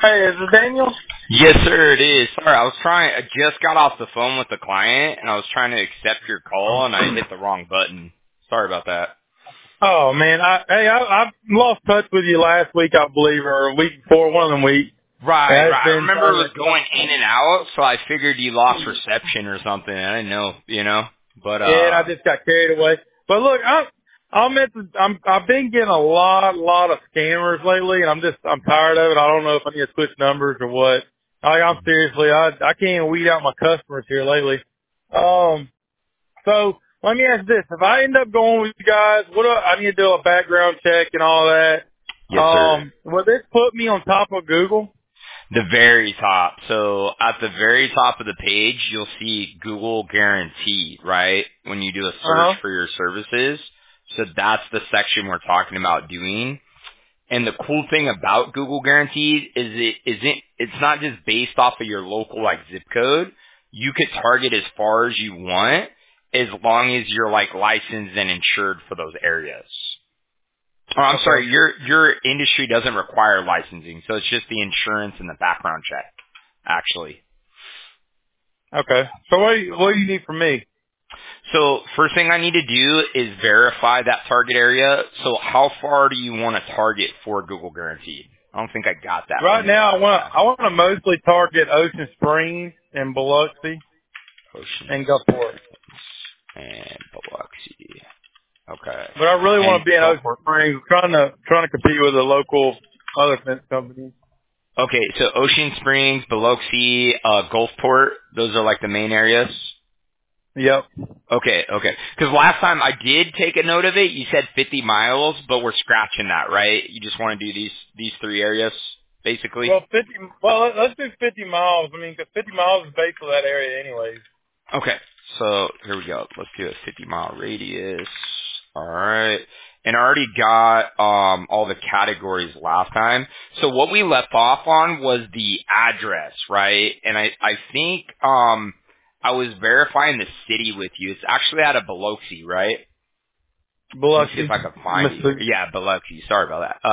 Hey, is this Daniel? Yes, sir, it is. Sorry, I just got off the phone with the client, and I was trying to accept your call, and I hit the wrong button. Sorry about that. Oh man, I lost touch with you last week, I believe, or a week before, one of them weeks. Right, And it's right. I been remember trying it to. was going in and out, so I figured you lost reception or something. I didn't know. But, Yeah, and I just got carried away. But look, I've been getting a lot of scammers lately, and I'm tired of it. I don't know if I need to switch numbers or what. I'm seriously, I can't even weed out my customers here lately. So let me ask this: if I end up going with you guys, what do I need to do? A background check and all that. yes, sir. Will this put me on top of Google? The very top. So at the very top of the page, you'll see Google Guaranteed, right? When you do a Uh search huh. for your services. So that's the section we're talking about doing. And the cool thing about Google Guaranteed is it's not just based off of your local like zip code. You could target as far as you want as long as you're like licensed and insured for those areas. Oh, I'm Okay. sorry, your industry doesn't require licensing, so it's just the insurance and the background check, actually. Okay. So what do you need from me? So first thing I need to do is verify that target area. So how far do you want to target for Google Guaranteed? I don't think I got that Right from you now, last time. I want to mostly target Ocean Springs and Biloxi Ocean and Gulfport. and Biloxi. Okay. But I really want And to be in Ocean Gulfport. Springs, trying to compete with the local other fence companies. Okay, so Ocean Springs, Biloxi, Gulfport, those are like the main areas? Yep. Okay, okay. Because last time I did take a note of it, you said 50 miles, but we're scratching that, right? You just want to do these three areas, basically? Well, 50. Well, let's do 50 miles. I mean, 'cause 50 miles is based on that area, anyways. Okay, so here we go. Let's do a 50-mile radius. All right. And I already got all the categories last time. So what we left off on was the address, right? And I think I was verifying the city with you. It's actually out of Biloxi, right? Let me see if Biloxi, I can find it here. Mississippi. Yeah, Biloxi. Sorry about that.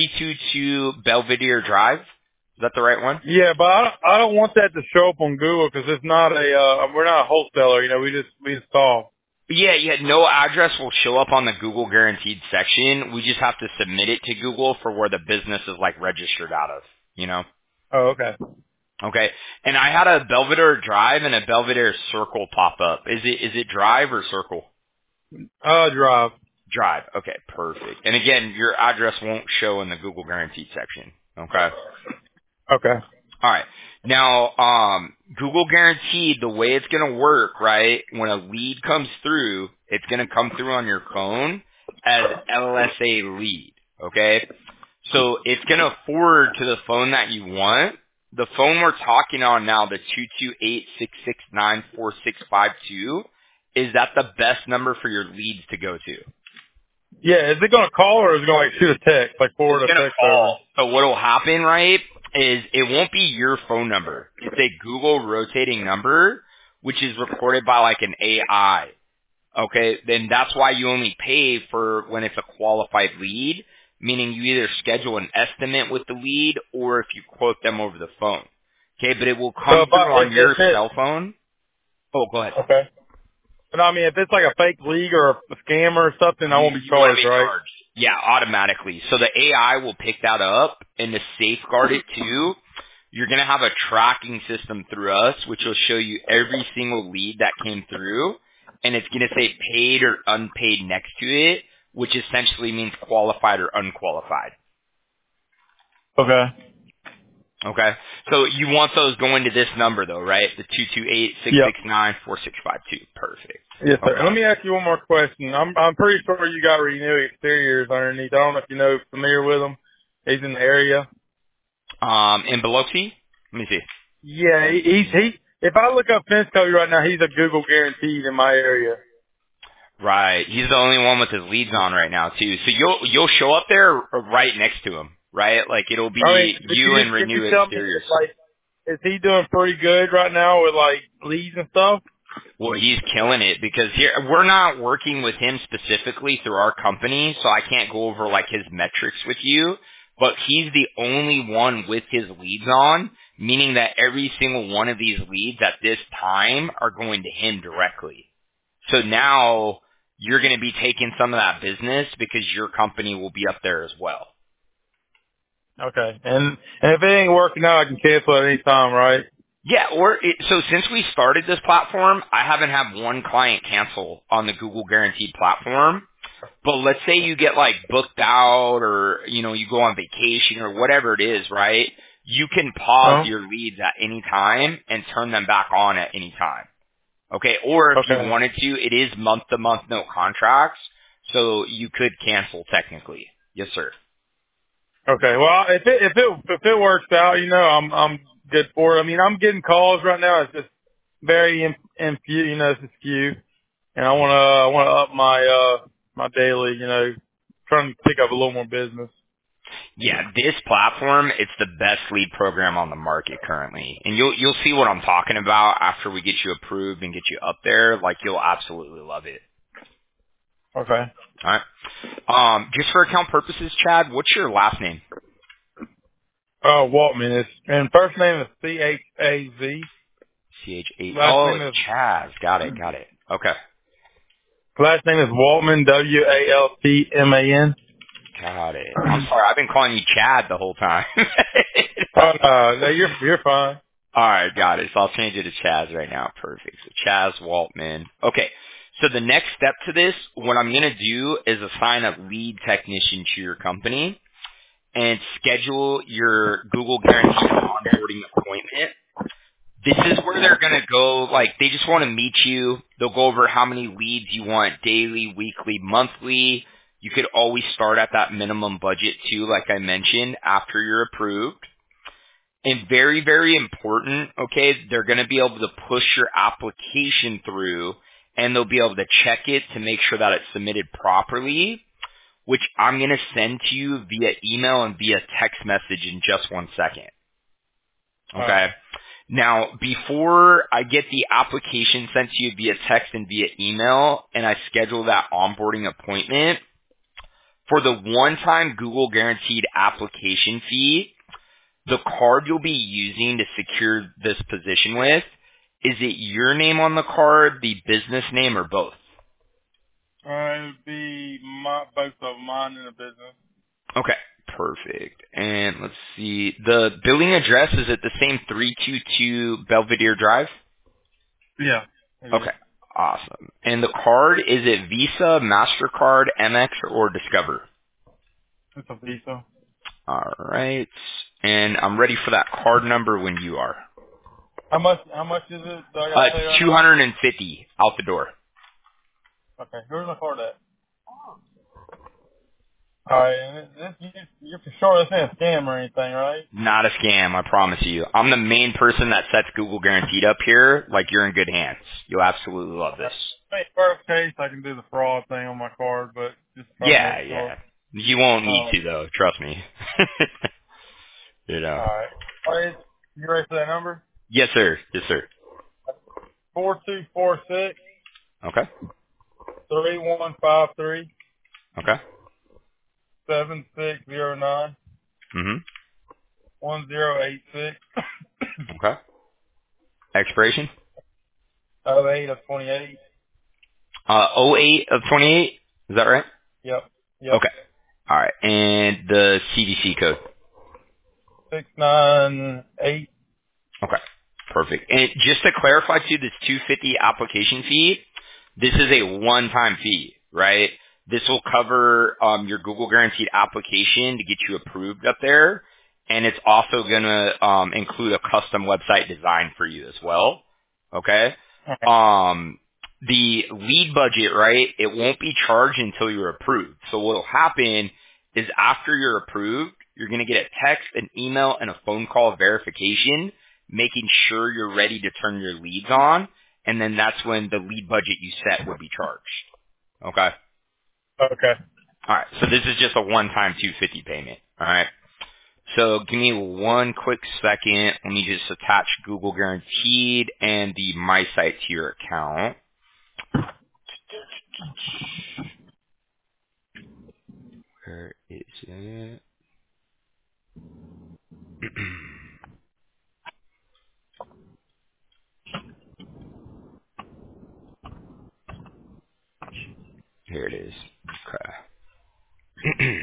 322 Belvedere Drive. Is that the right one? Yeah, but I don't want that to show up on Google because it's not we're not a wholesaler. You know, we install. Yeah, yeah, no address will show up on the Google Guaranteed section. We just have to submit it to Google for where the business is like registered out of, you know? Oh, okay. Okay. And I had a Belvedere Drive and a Belvedere Circle pop up. Is it Drive or Circle? Drive. Drive. Okay, perfect. And again, your address won't show in the Google Guaranteed section. Okay. Okay. All right. Now, Google Guaranteed, the way it's going to work, right, when a lead comes through, it's going to come through on your phone as LSA lead, okay? So it's going to forward to the phone that you want. The phone we're talking on now, the 228-669-4652, is that the best number for your leads to go to? Yeah, is it gonna call or is it gonna like shoot a text, like It's forward a going to text over? call. So what will happen, right, is it won't be your phone number. It's a Google rotating number, which is recorded by like an AI. Okay, then that's why you only pay for when it's a qualified lead, meaning you either schedule an estimate with the lead or if you quote them over the phone. Okay, but it will So come through on if your it cell phone. Oh, go ahead. okay. But I mean, if it's like a fake league or a scam or something, I won't be You want to charged, be right? charged. Yeah, automatically. So the AI will pick that up, and to safeguard it too, you're going to have a tracking system through us, which will show you every single lead that came through, and it's going to say paid or unpaid next to it, which essentially means qualified or unqualified. Okay. Okay? So you want those going to this number though, right? The 228-669-4652. Perfect. Yes, sir. And Okay. let me ask you one more question. I'm pretty sure you got Renew Exteriors underneath. I don't know if you know familiar with him. He's in the area. In Biloxi? Let me see. Yeah, he. If I look up Fence Cody right now, he's a Google guaranteed in my area. Right. He's the only one with his leads on right now too. So you'll show up there right next to him, right? Like it'll I mean, be you and can you Renew tell me Exteriors. if like is he doing pretty good right now with like leads and stuff? Well, he's killing it because here we're not working with him specifically through our company, so I can't go over like his metrics with you. but he's the only one with his leads on, meaning that every single one of these leads at this time are going to him directly. So now you're going to be taking some of that business because your company will be up there as well. Okay. And if it ain't working out, I can cancel at any time, right? Yeah, so since we started this platform, I haven't had one client cancel on the Google Guaranteed platform. But let's say you get like booked out or, you go on vacation or whatever it is, right? You can pause Oh. your leads at any time and turn them back on at any time. Okay. Or if you Okay. wanted to, it is month to month, no contracts. So you could cancel technically. Yes, sir. Okay. Well, if it works out, I'm good for it. I mean, I'm getting calls right now. It's just very few, it's just few, and I wanna up my daily, trying to pick up a little more business. Yeah, this platform, it's the best lead program on the market currently. And you'll see what I'm talking about after we get you approved and get you up there. Like, you'll absolutely love it. Okay. All right. Just for account purposes, Chad, what's your last name? Oh, Waltman. And first name is Chaz. C-H-A. Last Oh, name is Chaz. Got it. Okay. last name is Waltman. Waltman. Got it. I'm sorry. I've been calling you Chad the whole time. Oh no, you're fine. All right. Got it. So I'll change it to Chaz right now. Perfect. So Chaz Waltman. Okay. So the next step to this, what I'm going to do is assign a lead technician to your company and schedule your Google Guaranteed onboarding appointment. This is where they're going to go, like, they just want to meet you. They'll go over how many leads you want daily, weekly, monthly. You could always start at that minimum budget too, like I mentioned, after you're approved. And very, very important, okay, they're going to be able to push your application through and they'll be able to check it to make sure that it's submitted properly, which I'm going to send to you via email and via text message in just 1 second. All right. Okay. Now, before I get the application sent to you via text and via email, and I schedule that onboarding appointment, for the one-time Google Guaranteed application fee, the card you'll be using to secure this position with, is it your name on the card, the business name, or both? It would be both of mine in the business. Okay, perfect. And let's see, the billing address, is it the same 322 Belvedere Drive? Yeah. It is. Okay, awesome. And the card, is it Visa, MasterCard, Amex, or Discover? It's a Visa. All right. And I'm ready for that card number when you are. How much is it? Do I gotta pay It's right now? 250 out the door. Okay. Where's my card at? All right. And you're for sure this ain't a scam or anything, right? Not a scam, I promise you. I'm the main person that sets Google Guaranteed up here. Like, you're in good hands. You'll absolutely love this. Hey, worst case, I can do the fraud thing on my card, but just try to make Yeah, sure. yeah. You won't need Um, to, though. Trust me. You know. all right. All right. You ready for that number? Yes, sir. Yes, sir. 4246 Okay. 3153 Okay. 7609 Mm-hmm. 1086 Okay. Expiration? 08 of 28. '08 of 28. Is that right? Yep. Yep. Okay. All right. And the CVC code. 698. Okay. Perfect. And just to clarify too, this 250 application fee, this is a one-time fee, right? This will cover your Google Guaranteed application to get you approved up there, and it's also going to include a custom website design for you as well. Okay. Okay. The lead budget, right? It won't be charged until you're approved. So what'll happen is after you're approved, you're going to get a text, an email, and a phone call verification, making sure you're ready to turn your leads on, and then that's when the lead budget you set would be charged. Okay? Okay. All right. So this is just a one-time 250 payment. All right. So give me one quick second. Let me just attach Google Guaranteed and the My Site to your account. Where is it? Here it is. Okay.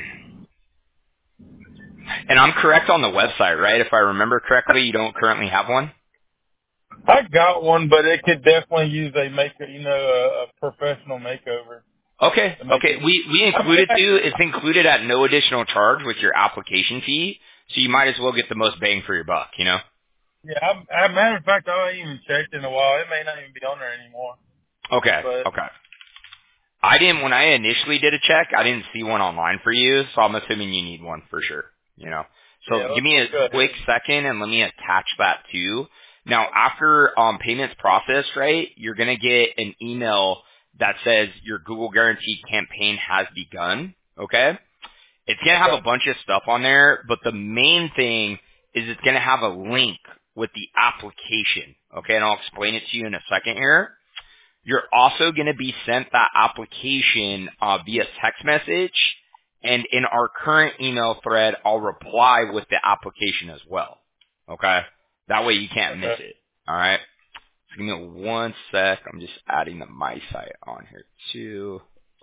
And I'm correct on the website, right? If I remember correctly, you don't currently have one? I got one, but it could definitely use a a professional makeover Okay. to make Okay. it. We include it too. It's included at no additional charge with your application fee, so you might as well get the most bang for your buck, you know? Yeah, matter of fact, I haven't even checked in a while. It may not even be on there anymore. Okay. But Okay. When I initially did a check, I didn't see one online for you, so I'm assuming you need one for sure, you know. yeah, So give me a let's go quick ahead. second and let me attach that too. Now, after payments processed, right, you're going to get an email that says your Google Guaranteed campaign has begun, okay? It's going to have Okay. a bunch of stuff on there, but the main thing is it's going to have a link with the application, okay? And I'll explain it to you in a second here. You're also going to be sent that application via text message, and in our current email thread, I'll reply with the application as well. Okay? That way you can't miss Okay. it. All right? So give me one sec. I'm just adding the My Site on here too.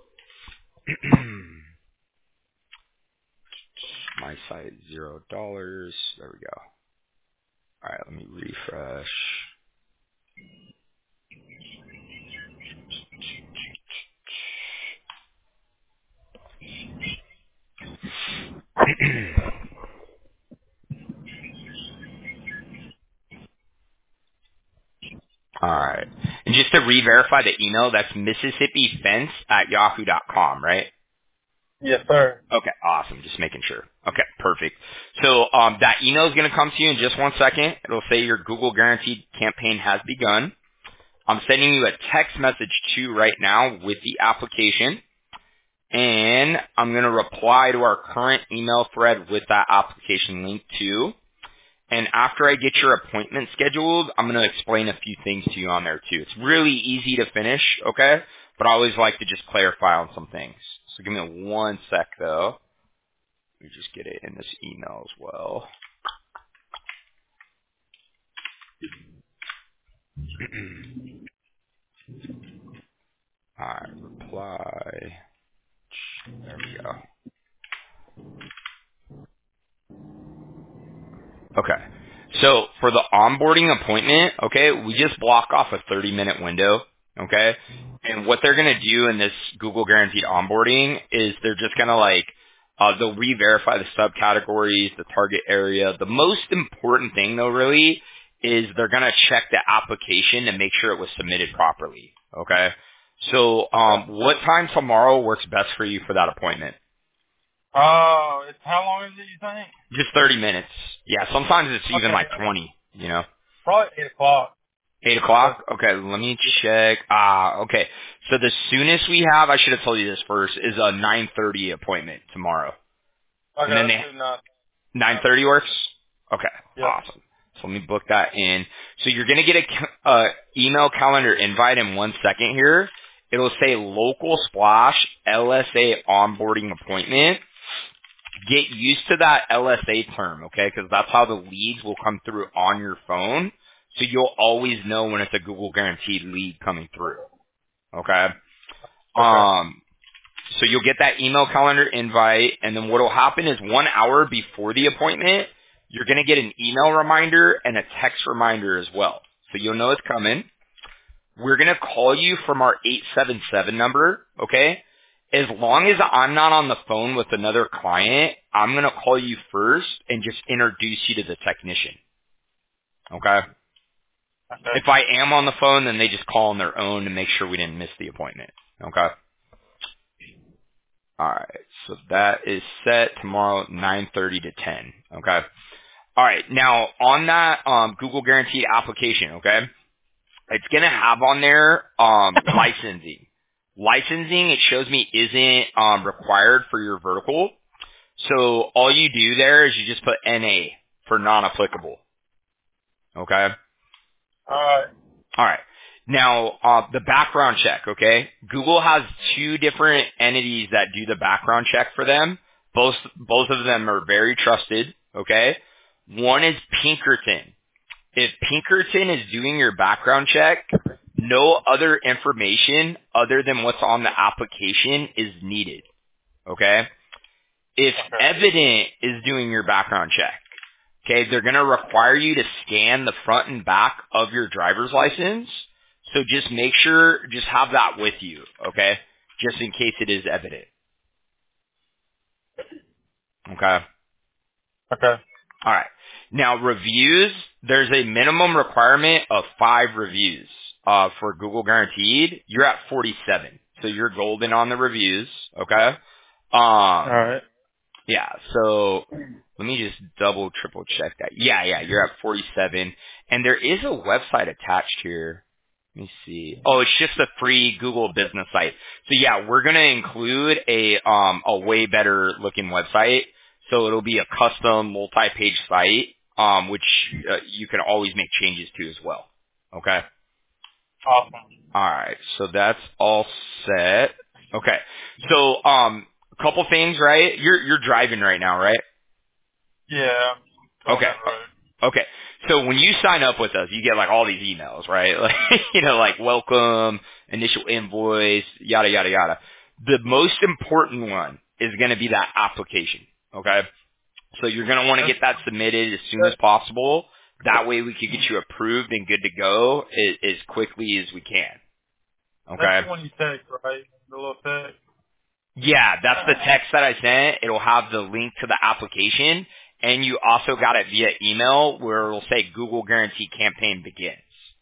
My Site $0. There we go. All right, let me refresh. All right. And just to re-verify the email, that's MississippiFence@yahoo.com, right? Yes, sir. Okay, awesome. Just making sure. Okay, perfect. So that email is going to come to you in just one second. It'll say your Google Guaranteed campaign has begun. I'm sending you a text message too right now with the application, and I'm going to reply to our current email thread with that application link too. And after I get your appointment scheduled, I'm going to explain a few things to you on there too. It's really easy to finish, okay? But I always like to just clarify on some things. So give me one sec though. Let me just get it in this email as well. Alright, reply. There we go. Okay. So for the onboarding appointment, okay, we just block off a 30-minute window, okay? And what they're going to do in this Google Guaranteed onboarding is they're just going to they'll re-verify the subcategories, the target area. The most important thing though really is they're going to check the application and make sure it was submitted properly, okay? So Okay. what time tomorrow works best for you for that appointment? It's how long is it, you think? Just 30 minutes. Yeah, sometimes it's even Okay. like 20, you know? Probably 8 o'clock. 8 That's, o'clock? Okay, let me check. Okay. So the soonest we have, I should have told you this first, is a 9:30 appointment tomorrow. okay, And then let's they do not. 9:30 works? Okay, Yep. awesome. So let me book that in. So you're going to get a email calendar invite in 1 second here. It'll say local splash LSA onboarding appointment. Get used to that LSA term, okay? Because that's how the leads will come through on your phone. So you'll always know when it's a Google Guaranteed lead coming through, okay? Okay. So you'll get that email calendar invite, and then what will happen is 1 hour before the appointment, you're going to get an email reminder and a text reminder as well. So you'll know it's coming. We're going to call you from our 877 number, okay? As long as I'm not on the phone with another client, I'm going to call you first and just introduce you to the technician, okay? Okay. If I am on the phone, then they just call on their own to make sure we didn't miss the appointment, okay? All right, so that is set tomorrow, 9:30 to 10, okay? All right, now on that Google Guarantee application, okay? It's going to have on there licensing. Licensing, it shows me, isn't required for your vertical. So all you do there is you just put NA for non-applicable. Okay? All right. All right. Now, the background check, okay? Google has two different entities that do the background check for them. Both of them are very trusted, okay? One is Pinkerton. If Pinkerton is doing your background check, no other information other than what's on the application is needed. Okay? If Evident is doing your background check, okay, they're going to require you to scan the front and back of your driver's license. So just make sure, just have that with you, okay? Just in case it is Evident. Okay? Okay. All right. Now, reviews, there's a minimum requirement of 5 reviews for Google Guaranteed. You're at 47, so you're golden on the reviews. Okay. All right. Yeah. So let me just double, triple check that. Yeah. You're at 47, and there is a website attached here. Let me see. Oh, it's just a free Google business site. So yeah, we're gonna include a way better looking website. So it'll be a custom multi-page site, which you can always make changes to as well. Okay. Awesome. All right. So that's all set. Okay. So a couple things, right? You're driving right now, right? Yeah. Okay. Okay. So when you sign up with us, you get like all these emails, right? Like, like welcome, initial invoice, yada, yada, yada. The most important one is going to be that application. Okay. So you're going to want to get that submitted as soon as possible. That way we can get you approved and good to go as quickly as we can. Okay. That's the one you text, right? The little text. Yeah, that's the text that I sent. It'll have the link to the application, and you also got it via email where it'll say Google Guarantee Campaign begins.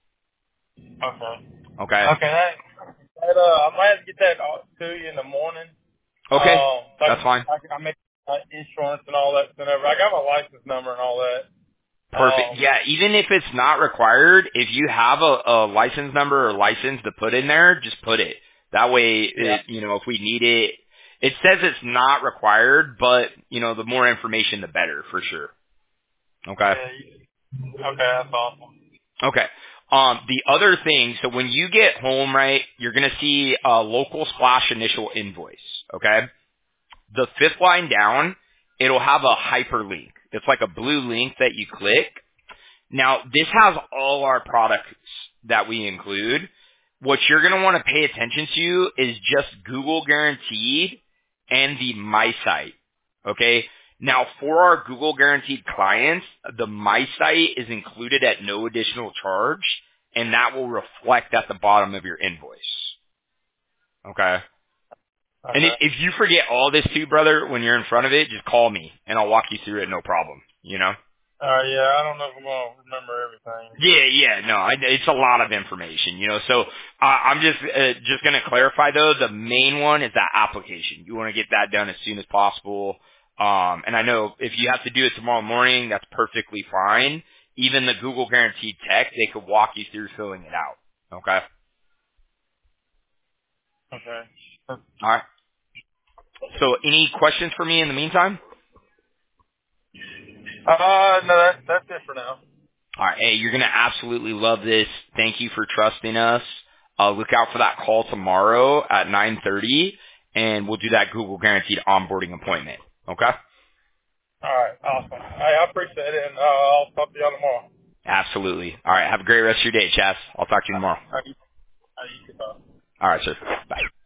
Okay. Okay? Okay. I might have to get that to you in the morning. Okay, So that's fine. I make insurance and all that. Whenever I got my license number and all that. Perfect. Yeah, even if it's not required, if you have a license number or license to put in there, just put it. That way, if we need it, it says it's not required, but, the more information, the better, for sure. Okay? Okay, that's awesome. Okay. The other thing, so when you get home, right, you're going to see a local splash initial invoice. Okay? The 5th line down, it'll have a hyperlink. It's like a blue link that you click. Now, this has all our products that we include. What you're going to want to pay attention to is just Google Guaranteed and the My Site. Okay? Now, for our Google Guaranteed clients, the My Site is included at no additional charge, and that will reflect at the bottom of your invoice. Okay? And if you forget all this too, brother, when you're in front of it, just call me, and I'll walk you through it, no problem. Yeah, I don't know if I'm going to remember everything. Yeah, no, it's a lot of information, so I'm just going to clarify though, the main one is that application. You want to get that done as soon as possible. And I know if you have to do it tomorrow morning, that's perfectly fine. Even the Google Guaranteed Tech, they could walk you through filling it out. Okay? Okay. All right. So any questions for me in the meantime? No, that's it for now. All right. Hey, you're going to absolutely love this. Thank you for trusting us. Look out for that call tomorrow at 9:30, and we'll do that Google Guaranteed onboarding appointment. Okay? All right. Awesome. Hey, I appreciate it, and I'll talk to y'all tomorrow. Absolutely. All right. Have a great rest of your day, Chaz. I'll talk to you tomorrow. How you All right, sir. Bye.